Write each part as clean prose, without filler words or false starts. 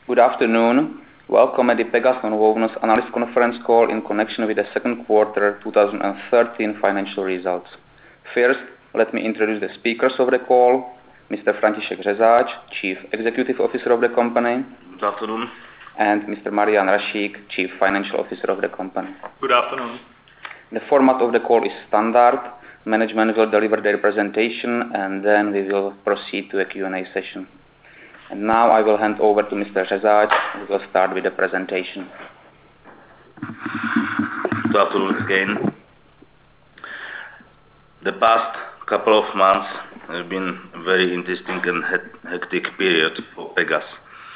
Good afternoon. Welcome at the Pegas Nonwovnos Analyst Conference call in connection with the second quarter 2013 financial results. First, let me introduce the speakers of the call. Mr. František Řezáč, Chief Executive Officer of the company. Good afternoon. And Mr. Marián Rašík, Chief Financial Officer of the company. Good afternoon. The format of the call is standard. Management will deliver their presentation and then we will proceed to a Q&A session. And now I will hand over to Mr. Řezáč, who will start with the presentation. Good afternoon again. The past couple of months have been a very interesting and hectic period for Pegas.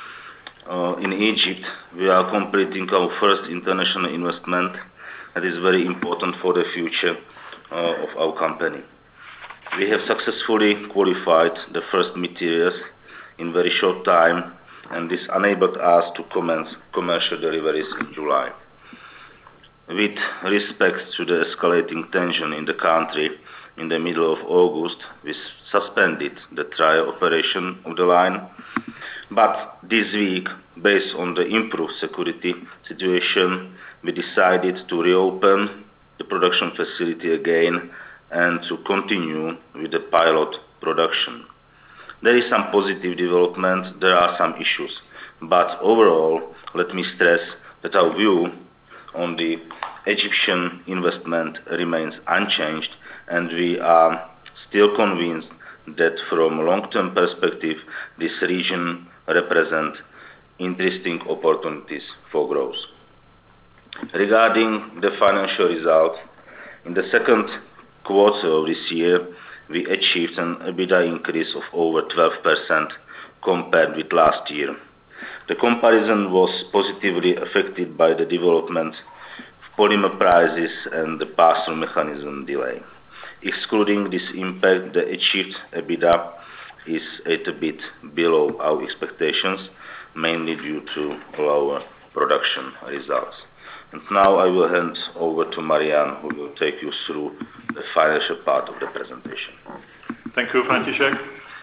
In Egypt, we are completing our first international investment that is very important for the future of our company. We have successfully qualified the first materials in very short time, and this enabled us to commence commercial deliveries in July. With respect to the escalating tension in the country, in the middle of August, we suspended the trial operation of the line, but this week, based on the improved security situation, we decided to reopen the production facility again and to continue with the pilot production. There is some positive development, there are some issues, but overall, let me stress that our view on the Egyptian investment remains unchanged, and we are still convinced that from a long-term perspective, this region represents interesting opportunities for growth. Regarding the financial results, in the second quarter of this year, we achieved an EBITDA increase of over 12% compared with last year. The comparison was positively affected by the development of polymer prices and the pass-through mechanism delay. Excluding this impact, the achieved EBITDA is a bit below our expectations, mainly due to lower production results. And now I will hand over to Marián, who will take you through the financial part of the presentation. Thank you, František.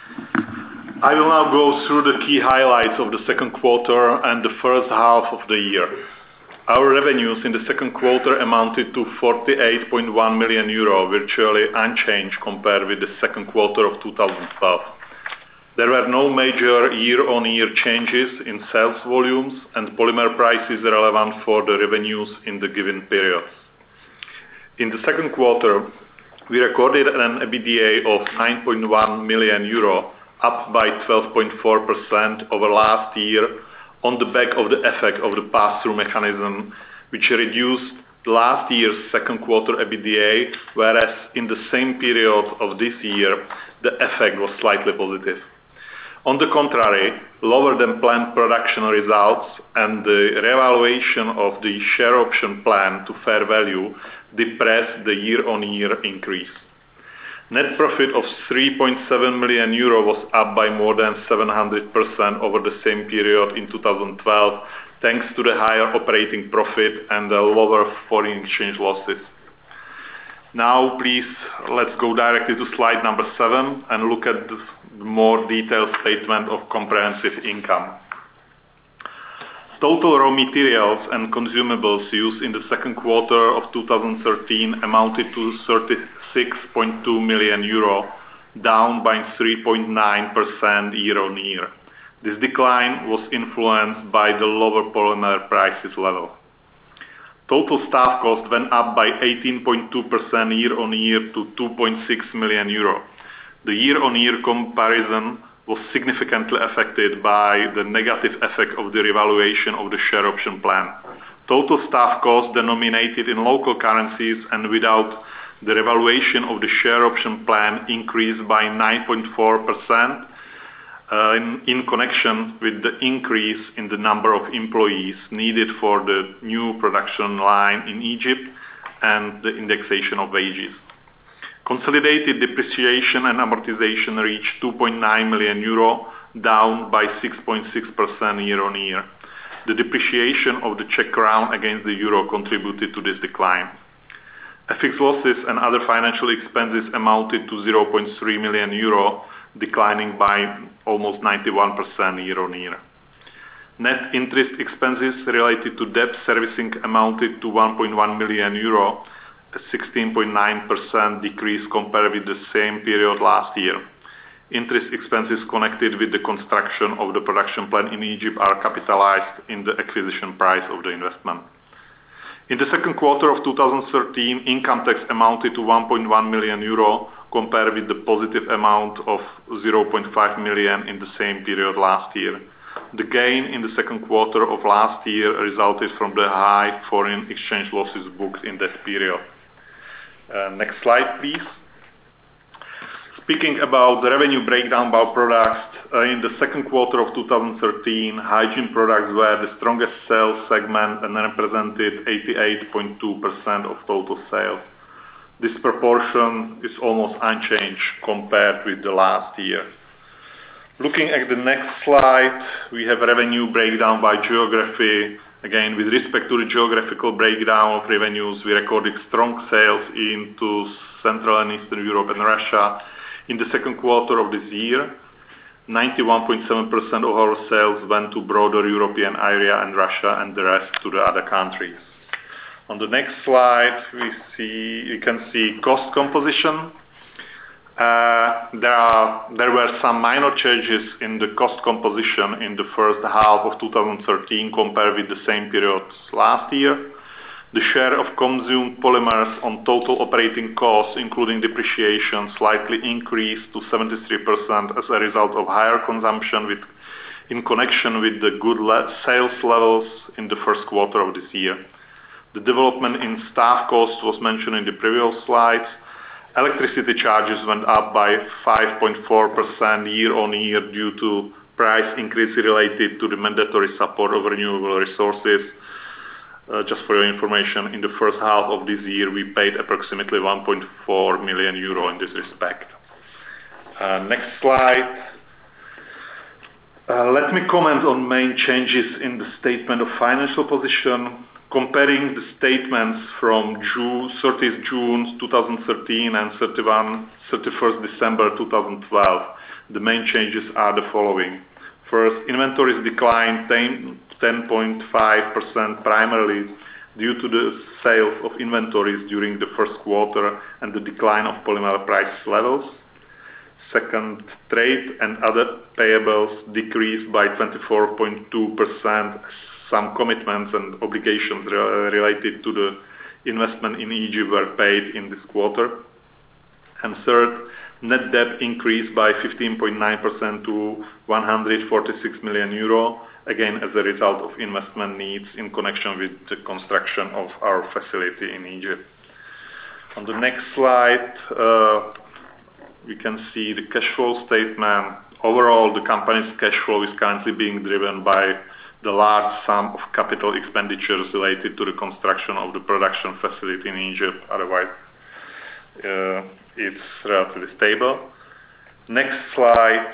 I will now go through the key highlights of the second quarter and the first half of the year. Our revenues in the second quarter amounted to 48.1 million euro, virtually unchanged compared with the second quarter of 2012. There were no major year-on-year changes in sales volumes and polymer prices relevant for the revenues in the given periods. In the second quarter, we recorded an EBITDA of 9.1 million euro, up by 12.4% over last year on the back of the effect of the pass-through mechanism, which reduced last year's second quarter EBITDA, whereas in the same period of this year, the effect was slightly positive. On the contrary, lower than planned production results and the revaluation of the share option plan to fair value depressed the year-on-year increase. Net profit of 3.7 million euro was up by more than 700% over the same period in 2012, thanks to the higher operating profit and the lower foreign exchange losses. Now, please, let's go directly to slide number 7 and look at the more detailed statement of comprehensive income. Total raw materials and consumables used in the second quarter of 2013 amounted to 36.2 million euro, down by 3.9% year-on-year. This decline was influenced by the lower polymer prices level. Total staff cost went up by 18.2% year-on-year to 2.6 million euro. The year-on-year comparison was significantly affected by the negative effect of the revaluation of the share option plan. Total staff costs denominated in local currencies and without the revaluation of the share option plan increased by 9.4% in connection with the increase in the number of employees needed for the new production line in Egypt and the indexation of wages. Consolidated depreciation and amortization reached 2.9 million euro, down by 6.6% year-on-year. The depreciation of the Czech crown against the euro contributed to this decline. FX losses and other financial expenses amounted to 0.3 million euro, declining by almost 91% year-on-year. Net interest expenses related to debt servicing amounted to 1.1 million euro, a 16.9% decrease compared with the same period last year. Interest expenses connected with the construction of the production plant in Egypt are capitalized in the acquisition price of the investment. In the second quarter of 2013, income tax amounted to 1.1 million euro, compared with the positive amount of 0.5 million in the same period last year. The gain in the second quarter of last year resulted from the high foreign exchange losses booked in that period. Next slide, please. Speaking about the revenue breakdown by products, in the second quarter of 2013, hygiene products were the strongest sales segment and represented 88.2% of total sales. This proportion is almost unchanged compared with the last year. Looking at the next slide, we have revenue breakdown by geography. Again, with respect to the geographical breakdown of revenues, we recorded strong sales into Central and Eastern Europe and Russia. In the second quarter of this year, 91.7% of our sales went to broader European area and Russia, and the rest to the other countries. On the next slide, you can see cost composition. There were some minor changes in the cost composition in the first half of 2013 compared with the same period last year. The share of consumed polymers on total operating costs, including depreciation, slightly increased to 73% as a result of higher consumption in connection with the good sales levels in the first quarter of this year. The development in staff costs was mentioned in the previous slides. Electricity charges went up by 5.4% year-on-year due to price increase related to the mandatory support of renewable resources. Just for your information, in the first half of this year, we paid approximately 1.4 million euro in this respect. Next slide. Let me comment on main changes in the statement of financial position. Comparing the statements from 30th June 2013 and 31st December 2012, the main changes are the following. First, inventories declined 10.5% primarily due to the sales of inventories during the first quarter and the decline of polymer price levels. Second, trade and other payables decreased by 24.2%. Some commitments and obligations related to the investment in Egypt were paid in this quarter. And third, net debt increased by 15.9% to 146 million euro, again as a result of investment needs in connection with the construction of our facility in Egypt. On the next slide, we can see the cash flow statement. Overall, the company's cash flow is currently being driven by the large sum of capital expenditures related to the construction of the production facility in Egypt. Otherwise, it's relatively stable. Next slide.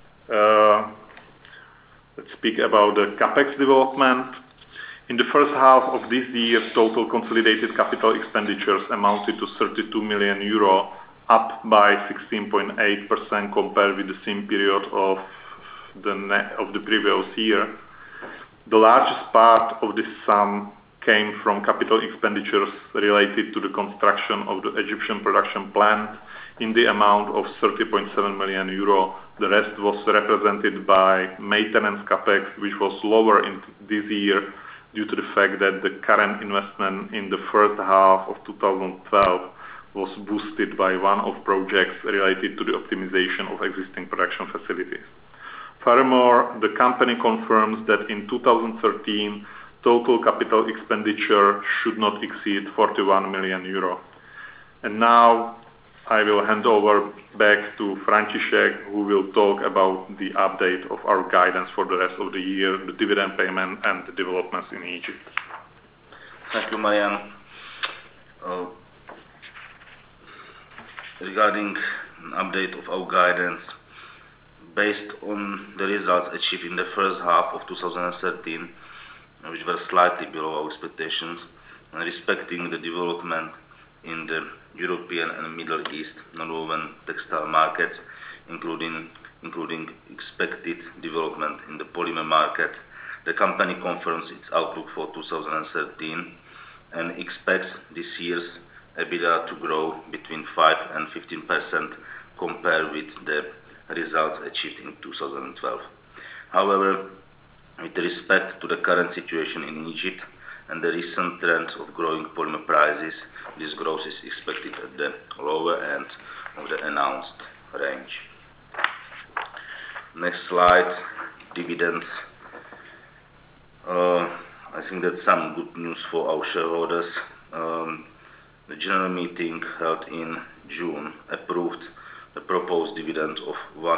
Let's speak about the capex development. In the first half of this year, total consolidated capital expenditures amounted to 32 million euro, up by 16.8% compared with the same period of the previous year. The largest part of this sum came from capital expenditures related to the construction of the Egyptian production plant in the amount of 30.7 million euro. The rest was represented by maintenance capex, which was lower in this year due to the fact that the current investment in the first half of 2012 was boosted by one-off projects related to the optimization of existing production facilities. Furthermore, the company confirms that in 2013, total capital expenditure should not exceed 41 million euro. And now I will hand over back to František, who will talk about the update of our guidance for the rest of the year, the dividend payment, and the developments in Egypt. Thank you, Marian. Regarding an update of our guidance, based on the results achieved in the first half of 2013, which were slightly below our expectations, and respecting the development in the European and Middle East nonwoven textile markets, including expected development in the polymer market, The company confirms its outlook for 2013 and expects this year's EBITDA to grow between 5 and 15% compared with the results achieved in 2012. However, with respect to the current situation in Egypt and the recent trends of growing polymer prices, this growth is expected at the lower end of the announced range. Next slide, dividends. I think that's some good news for our shareholders. The general meeting held in June approved the proposed dividend of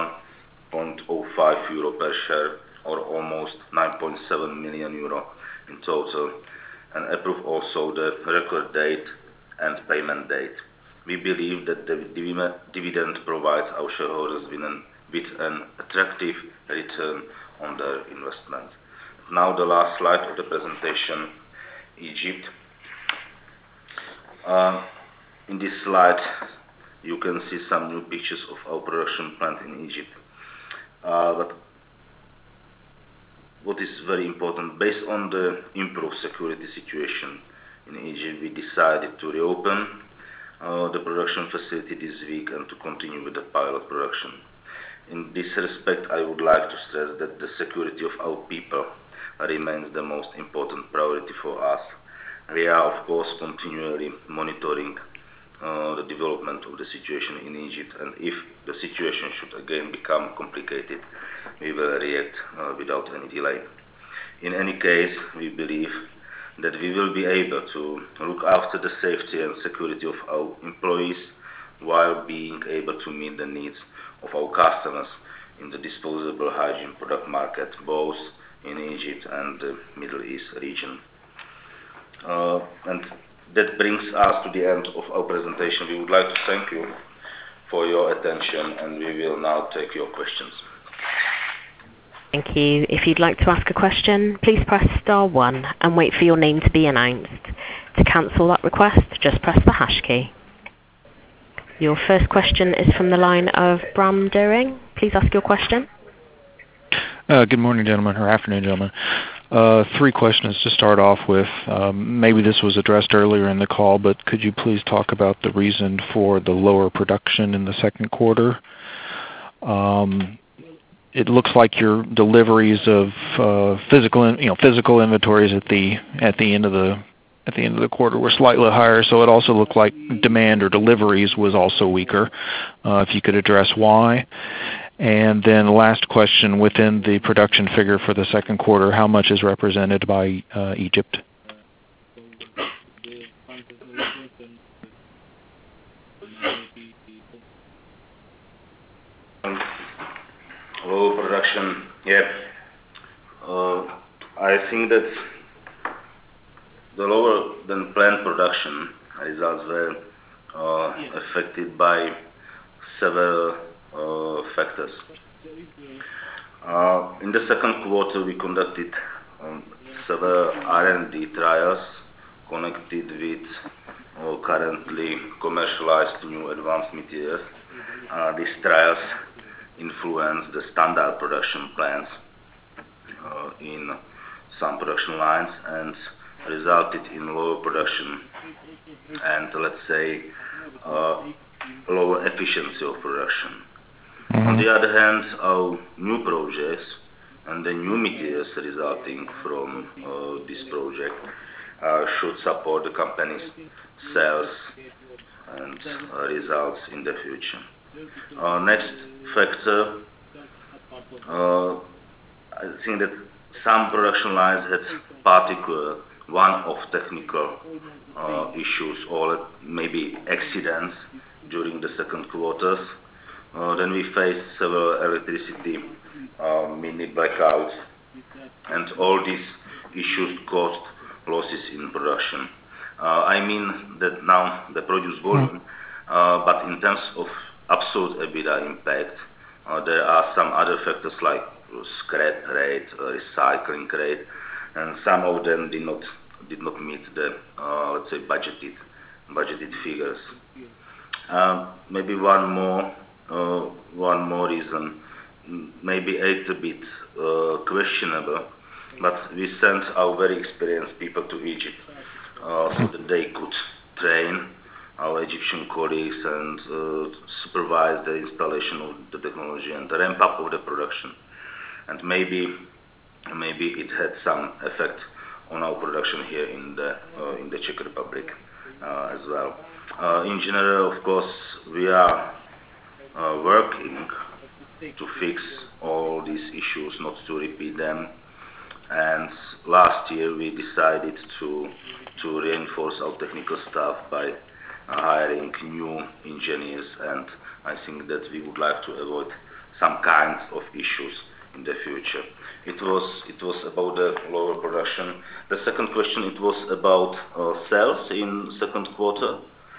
1.05 euro per share, or almost 9.7 million euro in total, and approved also the record date and payment date. We believe that the dividend provides our shareholders with an attractive return on their investment. Now the last slide of the presentation, Egypt. In this slide, you can see some new pictures of our production plant in Egypt. But what is very important, based on the improved security situation in Egypt, we decided to reopen the production facility this week and to continue with the pilot production. In this respect, I would like to stress that the security of our people remains the most important priority for us. We are, of course, continually monitoring the development of the situation in Egypt, and if the situation should again become complicated, we will react without any delay. In any case, we believe that we will be able to look after the safety and security of our employees while being able to meet the needs of our customers in the disposable hygiene product market, both in Egypt and the Middle East region. And that brings us to the end of our presentation. We would like to thank you for your attention, and we will now take your questions. Thank you. If you'd like to ask a question, please press star 1 and wait for your name to be announced. To cancel that request, just press the hash key. Your first question is from the line of Bram Doering. Please ask your question. Good morning, gentlemen, or afternoon, gentlemen. 3 questions to start off with. Maybe this was addressed earlier in the call, but could you please talk about the reason for the lower production in the second quarter? It looks like your deliveries of physical inventories at the end of the quarter were slightly higher, so it also looked like demand or deliveries was also weaker. If you could address why. And then last question, within the production figure for the second quarter, how much is represented by Egypt? Low production, yeah. I think that the lower than planned production results were affected by several factors. In the second quarter, we conducted several R&D trials connected with currently commercialized new advanced materials. These trials influenced the standard production plans in some production lines and resulted in lower production and, let's say, lower efficiency of production. On the other hand, our new projects and the new materials resulting from this project should support the company's sales and results in the future. Next factor, I think that some production lines had particular one-off technical issues or maybe accidents during the second quarters. Then we faced several electricity mini blackouts, and all these issues caused losses in production. I mean that now the produced volume, but in terms of absolute EBITDA impact, there are some other factors like scrap rate, recycling rate, and some of them did not meet the let's say budgeted figures. Maybe one more reason, maybe a little bit questionable, but we sent our very experienced people to Egypt so that they could train our Egyptian colleagues and supervise the installation of the technology and the ramp up of the production. And maybe it had some effect on our production here in the Czech Republic as well. In general, of course, we are working to fix all these issues, not to repeat them. And last year we decided to reinforce our technical staff by hiring new engineers, and I think that we would like to avoid some kinds of issues in the future. It was about the lower production. The second question, it was about sales in second quarter.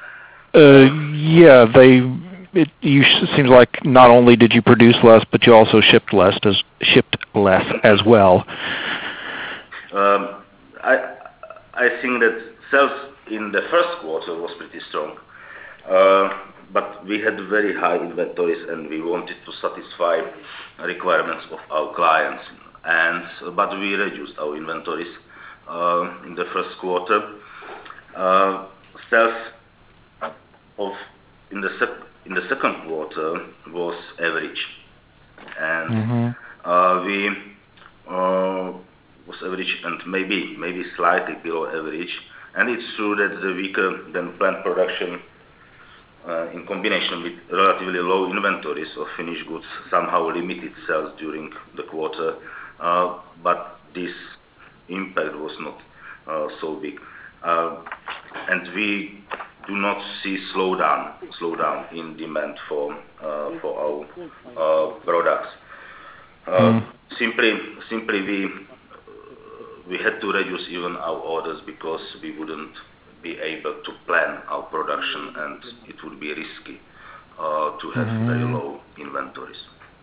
Yeah, it seems like not only did you produce less, but you also shipped less as well. I think that sales in the first quarter was pretty strong, but we had very high inventories and we wanted to satisfy requirements of our clients. But we reduced our inventories in the first quarter. Sales in the second quarter was average, and we was average and maybe slightly below average. And it's true that the weaker than planned production in combination with relatively low inventories of finished goods somehow limited sales during the quarter, but this impact was not so big. And we do not see slowdown in demand for our products. Simply we had to reduce even our orders because we wouldn't be able to plan our production, and it would be risky to have very low inventories.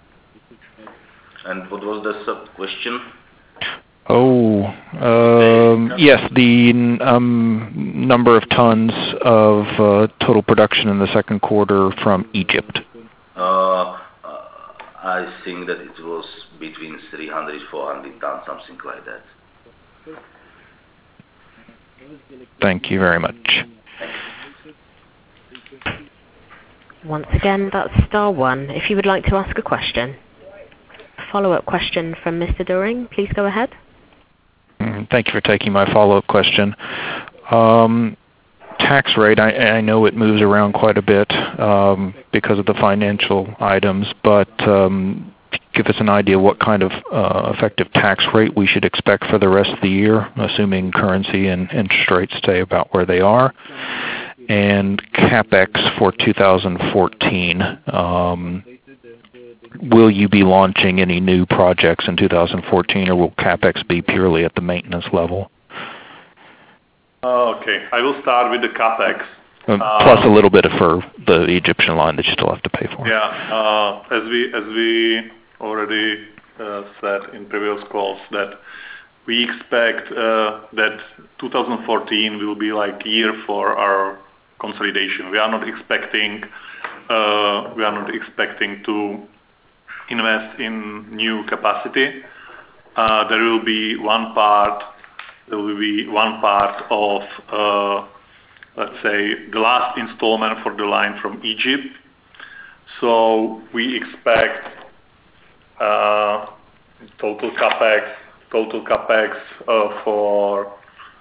And what was the third question? Yes, the number of tons of total production in the second quarter from Egypt. I think that it was between 300-400 tons, something like that. Thank you very much. Once again, that's star one if you would like to ask a question. Follow-up question from Mr. Doering. Please go ahead. Thank you for taking my follow-up question. Tax rate, I know it moves around quite a bit because of the financial items, but give us an idea what kind of effective tax rate we should expect for the rest of the year, assuming currency and interest rates stay about where they are. And CapEx for 2014, will you be launching any new projects in 2014, or will CapEx be purely at the maintenance level? Okay, I will start with the CapEx. Plus a little bit for the Egyptian line that you still have to pay for. Yeah, as we already said in previous calls, that we expect that 2014 will be like year for our consolidation. We are not expecting to invest in new capacity. There will be one part of let's say the last installment for the line from Egypt. So we expect total capex for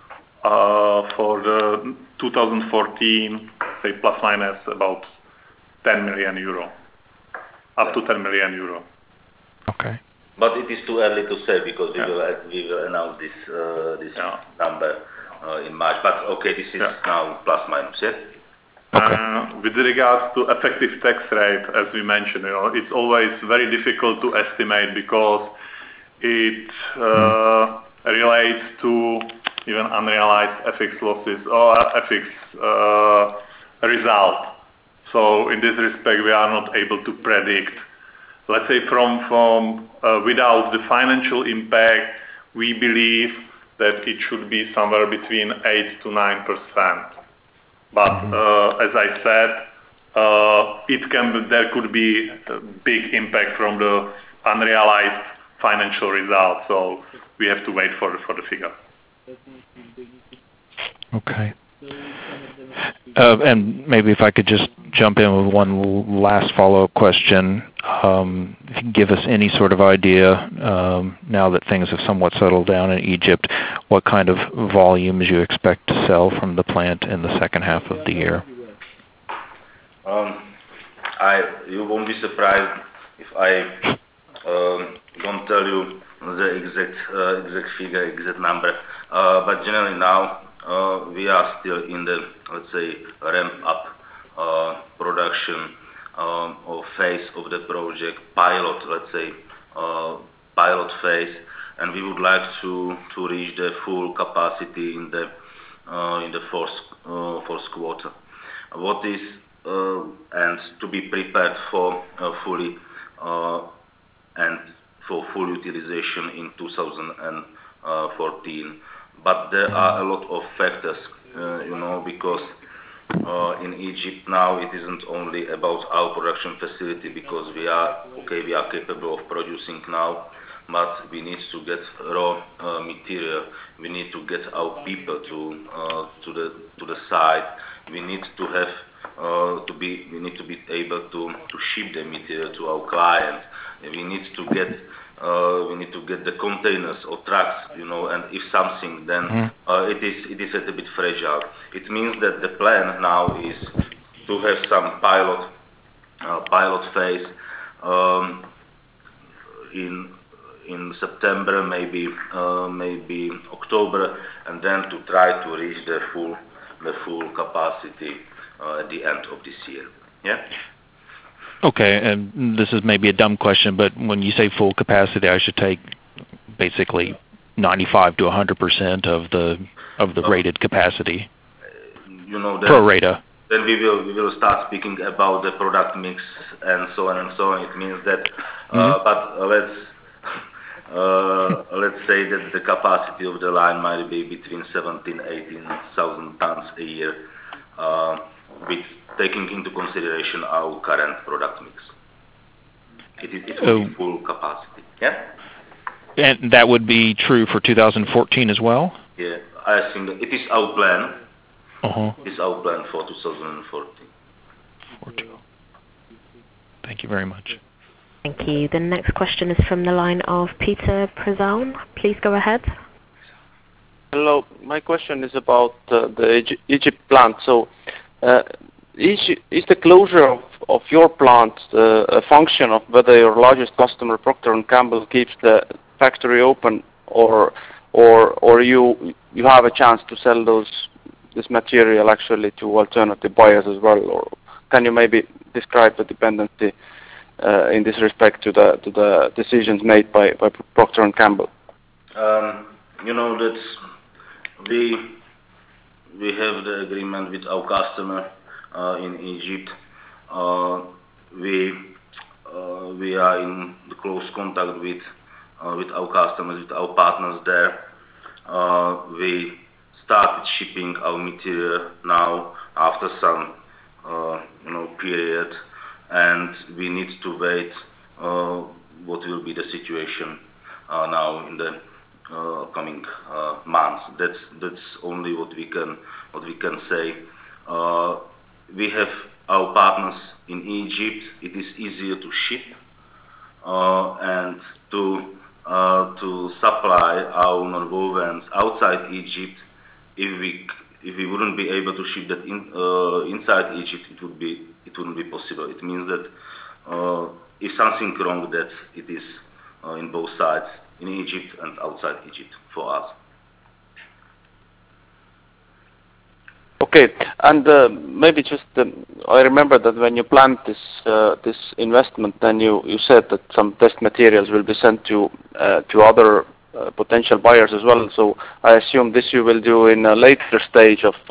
the 2014, say plus minus about 10 million euro, up to 10 million euro. Okay. But it is too early to say because we will announce this number in March. But okay, this is now plus minus, yeah? Okay. With regards to effective tax rate, as we mentioned, it's always very difficult to estimate because it relates to even unrealized FX losses or FX result. So in this respect, we are not able to predict. Let's say from without the financial impact, we believe that it should be somewhere between 8 to 9%. But as I said, there could be a big impact from the unrealized financial results. So we have to wait for the figure. Okay. And maybe if I could just jump in with one last follow-up question. If you can give us any sort of idea, now that things have somewhat settled down in Egypt, what kind of volumes you expect to sell from the plant in the second half of the year? You won't be surprised if I don't tell you the exact figure, exact number. But generally now, we are still in the, let's say, ramp-up production or phase of the project, pilot, let's say, pilot phase, and we would like to reach the full capacity in the fourth quarter. What is and to be prepared for fully and for full utilization in 2014. But there are a lot of factors, because in Egypt now it isn't only about our production facility, because we are capable of producing now, but we need to get raw material. We need to get our people to the site. We need to have we need to be able to ship the material to our clients. We need to get the containers or trucks, and if something, then it is a bit fragile. It means that the plan now is to have some pilot phase in September, maybe October, and then to try to reach the full capacity at the end of this year. Yeah. Okay, and this is maybe a dumb question, but when you say full capacity, I should take basically 95 to 100% of the rated capacity. Pro rata. Then we will start speaking about the product mix and so on and so on. It means that, but let's say that the capacity of the line might be between 17,000-18,000 tons a year, with taking into consideration our current product mix. It will be full capacity. Yeah. And that would be true for 2014 as well? Yeah, I think it is our plan. It's our plan for 2014. Thank you very much. Thank you. The next question is from the line of Peter Prezaun. Please go ahead. Hello. My question is about the Egypt plant. So, is the closure of your plant a function of whether your largest customer, Procter & Gamble, keeps the factory open, or you have a chance to sell this material actually to alternative buyers as well? Or can you maybe describe the dependency in this respect to the decisions made by Procter & Gamble? That we have the agreement with our customer in Egypt. We are in close contact with our customers, with our partners there. We started shipping our material now after some period, and we need to wait what will be the situation now in the coming months. That's only what we can say. We have our partners in Egypt. It is easier to ship and to supply our nonwovens outside Egypt. If we wouldn't be able to ship that inside Egypt, it wouldn't be possible. It means that if something wrong, that it is in both sides, in Egypt and outside Egypt for us. Okay, and maybe just I remember that when you planned this investment, then you said that some test materials will be sent to other potential buyers as well. So I assume this you will do in a later stage of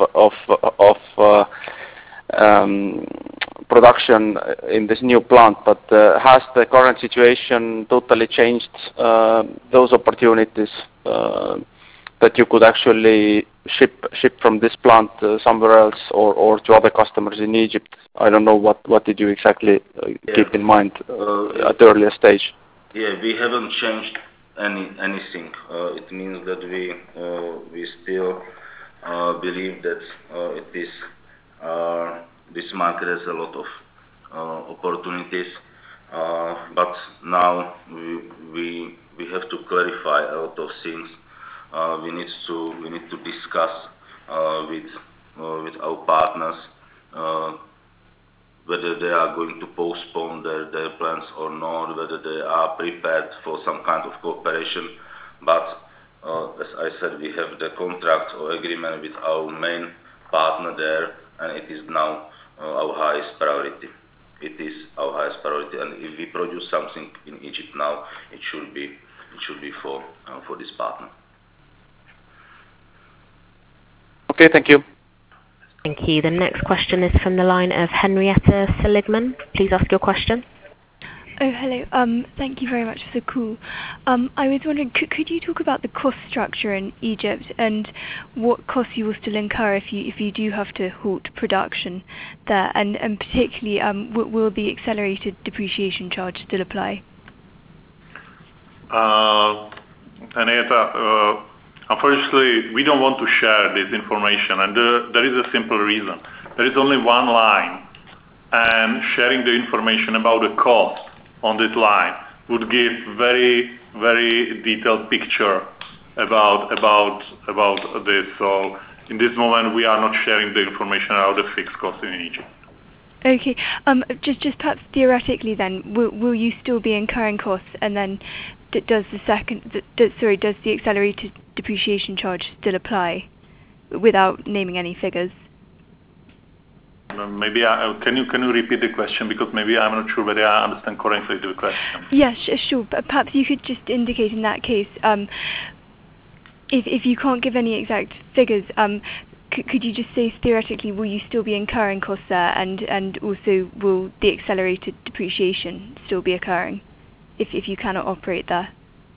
production in this new plant. But has the current situation totally changed those opportunities that you could actually ship from this plant somewhere else or to other customers in Egypt? I don't know what did you exactly keep in mind at the earlier stage? Yeah, we haven't changed anything. It means that we still believe that it is this market has a lot of opportunities, but now we have to clarify a lot of things. We need to discuss with our partners whether they are going to postpone their plans or not, whether they are prepared for some kind of cooperation. But as I said, we have the contract or agreement with our main partner there, and it is now our highest priority. It is our highest priority, and if we produce something in Egypt now, it should be for this partner. Okay, thank you. Thank you. The next question is from the line of Henrietta Seligman. Please ask your question. Oh, hello. Thank you very much for the call. I was wondering, could you talk about the cost structure in Egypt and what costs you will still incur if you do have to halt production there, and particularly will the accelerated depreciation charge still apply? Henrietta, unfortunately, we don't want to share this information, and there is a simple reason. There is only one line, and sharing the information about the cost on this line would give very, very detailed picture about this. So in this moment, we are not sharing the information about the fixed cost in Egypt. Okay. Just perhaps theoretically then, will you still be incurring costs, and then does the accelerated depreciation charge still apply without naming any figures? Maybe can you repeat the question, because maybe I'm not sure whether I understand correctly the question. Yes, sure. But perhaps you could just indicate in that case, if you can't give any exact figures, could you just say theoretically, will you still be incurring costs there, and also will the accelerated depreciation still be occurring if you cannot operate there?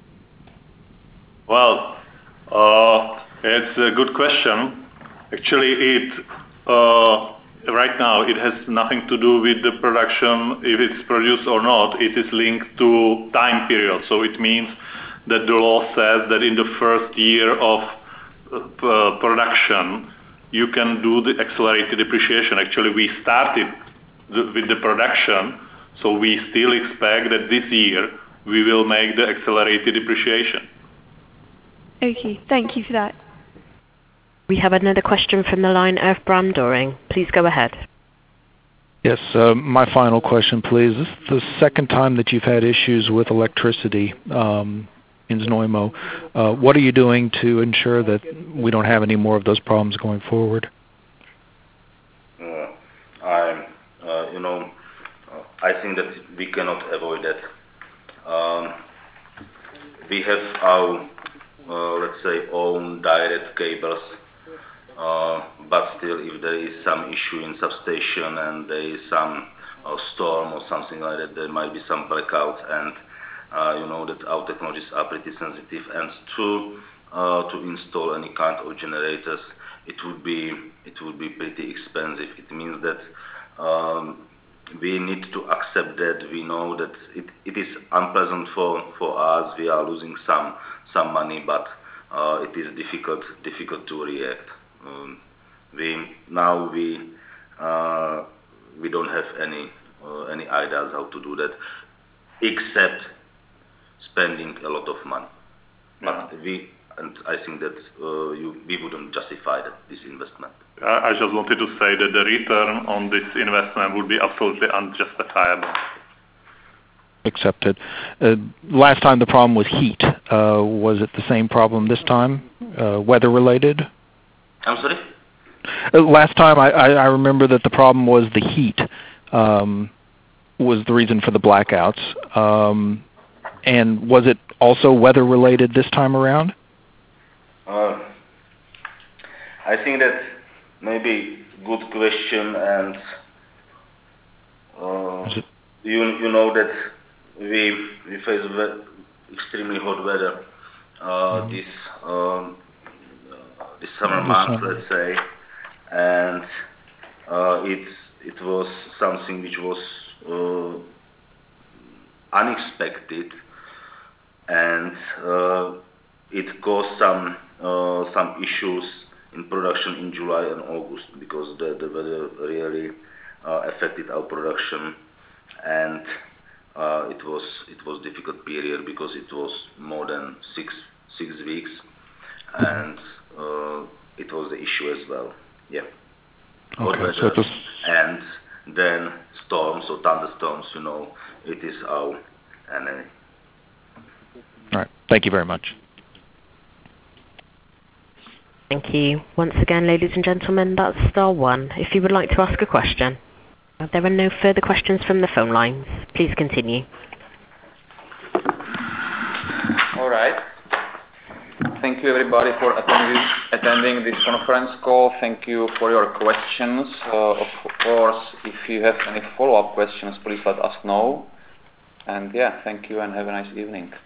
Well, it's a good question. Actually, right now it has nothing to do with the production, if it's produced or not. It is linked to time period. So it means that the law says that in the first year of production, you can do the accelerated depreciation. Actually, we started with the production, so we still expect that this year we will make the accelerated depreciation. Okay, thank you for that. We have another question from the line of Bram Doring. Please go ahead. Yes, my final question, please. This is the second time that you've had issues with electricity in Znojmo. What are you doing to ensure that we don't have any more of those problems going forward? I think that we cannot avoid that. We have our, let's say, own direct cables, but still, if there is some issue in substation and there is some storm or something like that, there might be some blackout, and you know that our technologies are pretty sensitive, and to install any kind of generators, it would be pretty expensive. It means that we need to accept that. We know that it is unpleasant for us. We are losing some money, but it is difficult to react. We don't have any ideas how to do that, except spending a lot of money. But I think that we wouldn't justify this investment. I just wanted to say that the return on this investment would be absolutely unjustifiable. Accepted. Last time the problem was heat. Was it the same problem this time? Weather related? I'm sorry? Last time I remember that the problem was the heat was the reason for the blackouts. And was it also weather related this time around? I think that maybe good question, and you know that we face extremely hot weather this summer months, let's say, and it was something which was unexpected, and it caused some issues in production in July and August because the weather really affected our production, and it was difficult period because it was more than six weeks, and it was the issue as well. Yeah. Hot weather and then storms or thunderstorms. It is our enemy. All right. Thank you very much. Thank you. Once again, ladies and gentlemen, that's *1 if you would like to ask a question. There are no further questions from the phone lines. Please continue. All right. Thank you everybody for attending this conference call. Thank you for your questions. Of course, if you have any follow-up questions, please let us know. And yeah, thank you and have a nice evening.